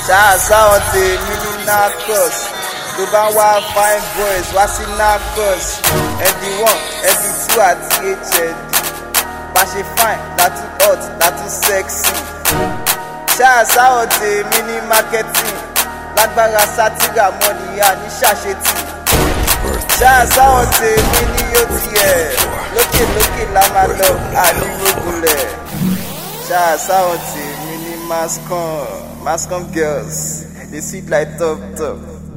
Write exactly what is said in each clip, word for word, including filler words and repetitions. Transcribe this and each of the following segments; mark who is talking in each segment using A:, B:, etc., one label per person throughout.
A: Ṣáà sáwọn tèmi ní Narcos. Tó bá wá fine boys wá sí Narcos. Ẹ̀dì one, ẹ̀dì two àti H L D. Bá ṣe fine, látú hot, látú sexy. Ṣáà sáwọn tèmi ní marketing. Lágbára sátírà mọ́nìyà ní ṣàṣetì. Ṣáà sáwọn tèmi ní O T L. Lókè lókè la máa lọ àdúgbògùnlẹ̀. Ṣáà sáwọn tèmi ní Mascom. Mascom girls, they sweet like top top.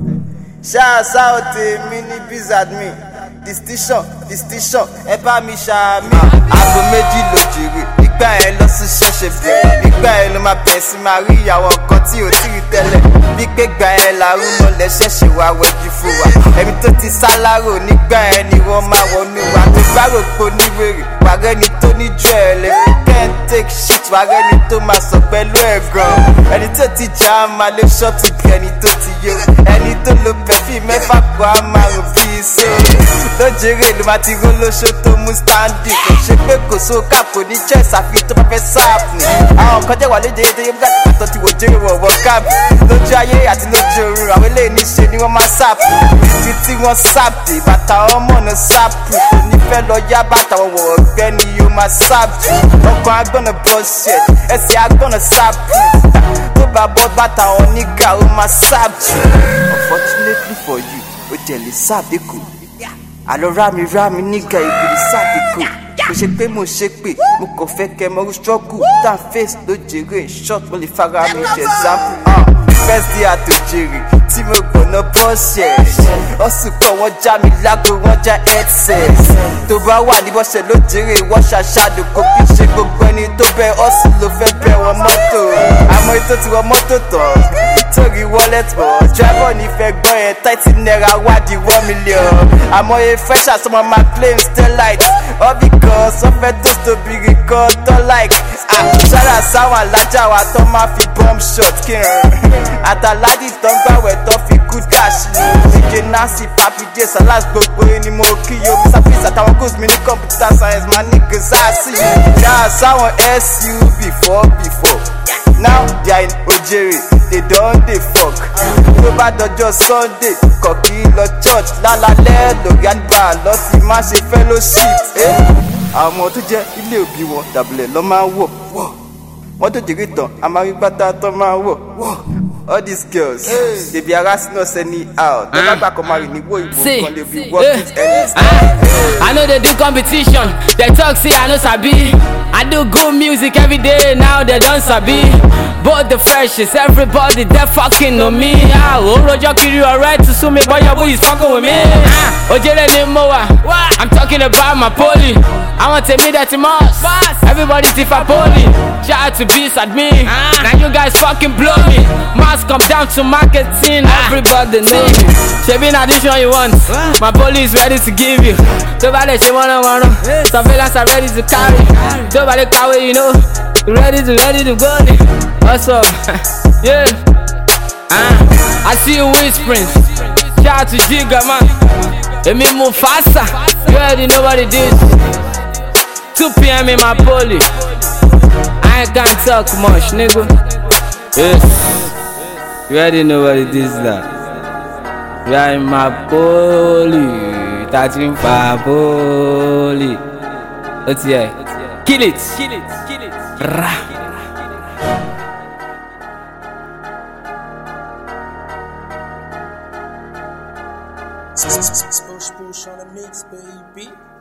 A: Ṣáà sáwọn tèmi ní Bizadmin. Distinction, distinction, ẹ bá mi ṣàmì. Aago méjì ló jèrè, ìgbà ẹ lọ sí ṣẹ̀ṣẹ̀ bẹ̀rẹ̀. Ìgbà ẹ ló máa bẹ̀ sí máa rí àwọn nǹkan tí ò tí ì tẹ́lẹ̀. Bí pé gbà ẹ làrú mọ́lẹ̀ ṣẹ̀ṣẹ̀ wá wẹ̀jú fún wa. Ẹ̀mí tó ti sálárò nígbà ẹ ni wọ́n máa wọnú wa. Tó gbárò po níwèrè, wàrẹ́ ni tó ní jù ẹ lẹ̀. Can't take shit, wàrẹ́ ni tó máa sọ pẹ̀lú ẹ̀ gan. Ẹni tó ti jà á máa lé ṣọ́ọ̀tù bí ẹni tó ti yẹ. Ẹni tó lo pẹ̀fì mẹ́fà pa á máa rò bí iṣẹ́. Lójèrè ló máa ti ró lóṣó tó mú stáǹdì. Kò ṣe pé kò sóò káàpù ní chess àfi tó bá fẹ́ sáàpù. Àwọn kan jẹ́ wà lóde èdè yẹn bá tó ti wò jèrè wọ̀wọ̀ káàpù. Lójú ayé àti lójú oorun àwọn eléyìí níṣe ni wọ́n máa sáàpù. Ibi tí wọ́n sáàpù bàtà ọmọ náà sáàpù. Kò ní fẹ́ lọ yá bàtà wọn wọ̀ ọ̀gbẹ́ ni yóò máa sáàpù. Ọkàn agbọ́nà bullshit, ẹsẹ̀ agbọ́nà sáàpù. Tó bá bọ́ bàtà wọn nígà ó máa sáàpù. Unfortunately for you, ó jẹ̀ lè sáàpù kù. Àlọ́ rámi rámi nígà ìbìrì sáàdìkù. Kò ṣe pé mo ṣe pé mo kàn fẹ́ kẹ́ mọ́rú struggle. Tá face ló jèrè short mo lè fara mi ṣe example. First day àtòjèrè tí mo gbọ̀nà bọ́ọ̀ṣẹ̀. Ọ̀sùn pọ̀ wọ́n já mi lágbo wọ́n já headset. Tó bá wà ní bọ́ṣẹ̀ ló jèrè wọ́n ṣàṣàdò. Kò kí ṣe gbogbo ẹni tó bẹ ọ̀sùn ló fẹ́ bẹ wọn mọ́tò. Àmọ́ ètò ti wọ mọ́tò tán torí wallet bọ̀. Driver ní fẹ́ gbọ́ yẹn thirty naira wá di one million. Àmọ́ e fresh as ọmọ máa claim still light. All because wọ́n fẹ́ tó tóbi record tó like. Ṣára sáwọn alájà wa tó máa fi bomb shot kírun. Àtàládì tó ń gbàwẹ̀ tó fi good cash ni. Ìjẹ Nancy Papi J Salas gbogbo ẹni mo kí yo. Mister Fizz àtàwọn goals mi ní computer science máa ní gazasi. Ṣáà sáwọn S U before before. Now they are in Ojere, they don dey fuck. Tó bá dọjọ́ Sunday, kọ̀kí lọ church. Lálálẹ́ lórí àgbà lọ sí má ṣe fellowship. Àwọn ọmọ tó jẹ́ ilé òbí wọn dàbílẹ̀ lọ́ máa ń wọ̀. Wọ́n tó jèrè tán, a máa rí bàtà tó máa ń wọ̀. All these girls, hey. They be harassing us anyhow. They uh. back on my renewal, can they be working any uh.
B: I know they do competition. They talk, see, I know sabi. I do good music every day, now they don't sabi. Both the freshest, everybody, they fucking know me. Ah, oh, Roger Kiri, alright to sue me, but your boy is fucking with me. Ah, Ojere ni Moa, I'm talking about my poly. I want to meet that must. Everybody tifa poly. Shout out to Bizadmin. Now you guys fucking blow me. Must come down to marketing, everybody know me. Shaving addition you want, my police ready to give you. Nobody she wanna wanna, surveillance are ready to carry. Nobody carry, you know, ready to ready to go. What's up? Yeah. Uh, I see you whispering. Shout out to Giga man. Emi Mufasa. You already know what it is. two P M in my poly. I can't talk much, nigga. Yes. You already know what it is that. We are in my poly. Touching for poly. What's here? Kill it. Kill it. Kill it. Rah.
C: Spoosh spoosh on the mix, baby.